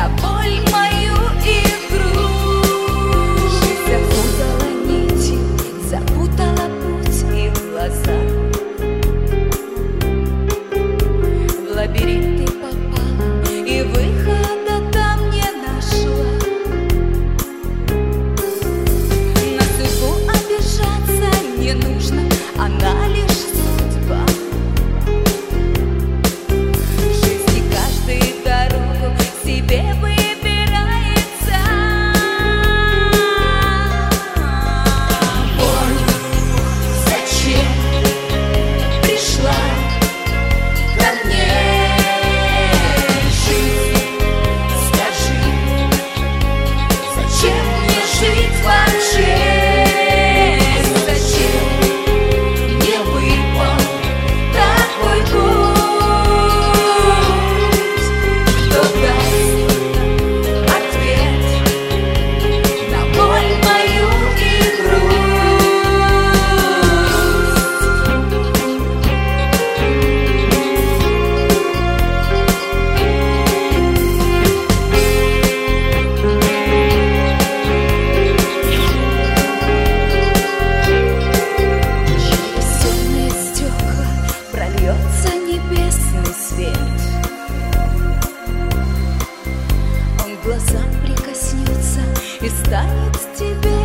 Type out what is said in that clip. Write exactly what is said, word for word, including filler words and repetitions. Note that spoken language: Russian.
на боль мою игру. Жизнь запутала нити, запутала путь и глаза. В лабиринт ты попала и выхода там не нашла. На судьбу обижаться не нужно, она лишь судьба. В жизни каждый дорогу себе выбирается. Боль, зачем пришла ко мне? Жизнь, скажи, зачем мне жить вообще? Прольется небесный свет, он к глазам прикоснется и станет тебе